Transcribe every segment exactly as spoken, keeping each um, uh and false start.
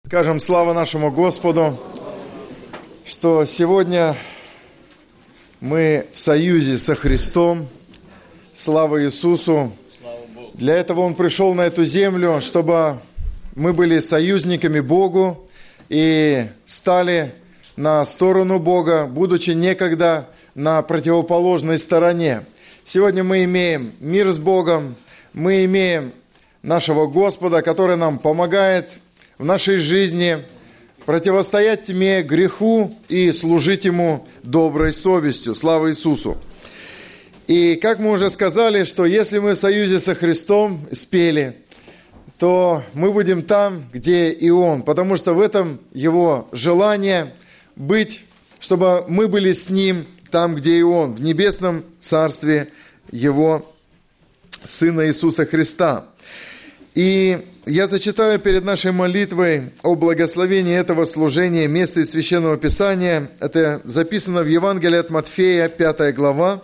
Скажем слава нашему Господу, что сегодня мы в союзе со Христом. Слава Иисусу. Для этого Он пришел на эту землю, чтобы мы были союзниками Богу и стали на сторону Бога, будучи некогда на противоположной стороне. Сегодня мы имеем мир с Богом, мы имеем нашего Господа, который нам помогает в нашей жизни противостоять тьме, греху и служить Ему доброй совестью. Слава Иисусу! И как мы уже сказали, что если мы в союзе со Христом спели, то мы будем там, где и Он, потому что в этом Его желание быть, чтобы мы были с Ним там, где и Он, в небесном царстве Его Сына Иисуса Христа. И я зачитаю перед нашей молитвой о благословении этого служения место из Священного Писания. Это записано в Евангелии от Матфея, пятая глава.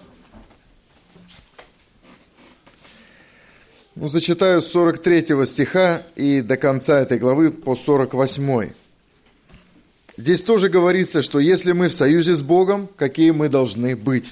Ну, зачитаю с сорок третьего стиха и до конца этой главы по сорок восьмой. Здесь тоже говорится, что если мы в союзе с Богом, какие мы должны быть.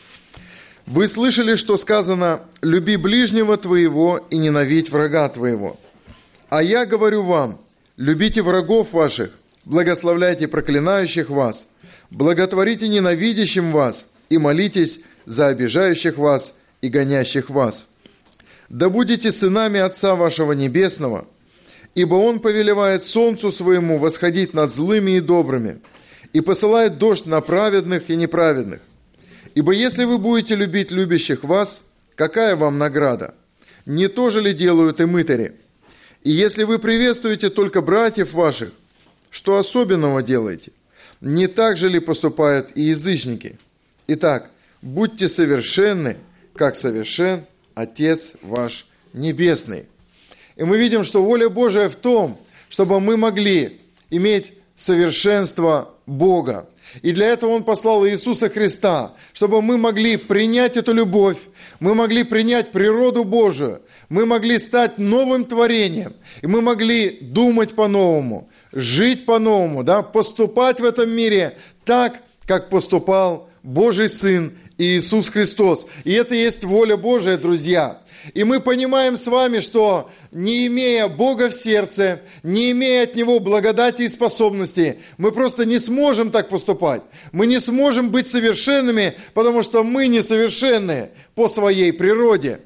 Вы слышали, что сказано: «Люби ближнего твоего и ненавидь врага твоего». А я говорю вам: любите врагов ваших, благословляйте проклинающих вас, благотворите ненавидящим вас и молитесь за обижающих вас и гонящих вас. Да будете сынами Отца вашего Небесного, ибо Он повелевает солнцу своему восходить над злыми и добрыми, и посылает дождь на праведных и неправедных. Ибо если вы будете любить любящих вас, какая вам награда? Не то же ли делают и мытари? И если вы приветствуете только братьев ваших, что особенного делаете? Не так же ли поступают и язычники? Итак, будьте совершенны, как совершен Отец ваш Небесный. И мы видим, что воля Божия в том, чтобы мы могли иметь совершенство Бога. И для этого Он послал Иисуса Христа, чтобы мы могли принять эту любовь, мы могли принять природу Божию, мы могли стать новым творением, и мы могли думать по-новому, жить по-новому, да, поступать в этом мире так, как поступал Божий Сын Иисус Христос. И это и есть воля Божия, друзья. И мы понимаем с вами, что не имея Бога в сердце, не имея от Него благодати и способностей, мы просто не сможем так поступать. Мы не сможем быть совершенными, потому что мы несовершенны по своей природе.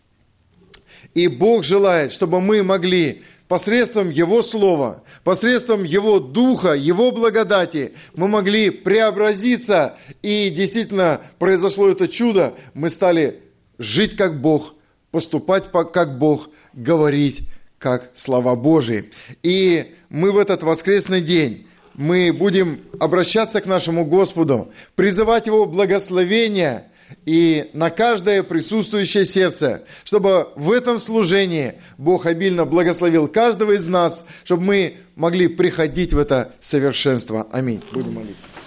И Бог желает, чтобы мы могли посредством Его Слова, посредством Его Духа, Его благодати, мы могли преобразиться, и действительно произошло это чудо, мы стали жить как Бог, поступать как Бог, говорить как слова Божии. И мы в этот воскресный день, мы будем обращаться к нашему Господу, призывать Его благословения и на каждое присутствующее сердце, чтобы в этом служении Бог обильно благословил каждого из нас, чтобы мы могли приходить в это совершенство. Аминь. Будем молиться.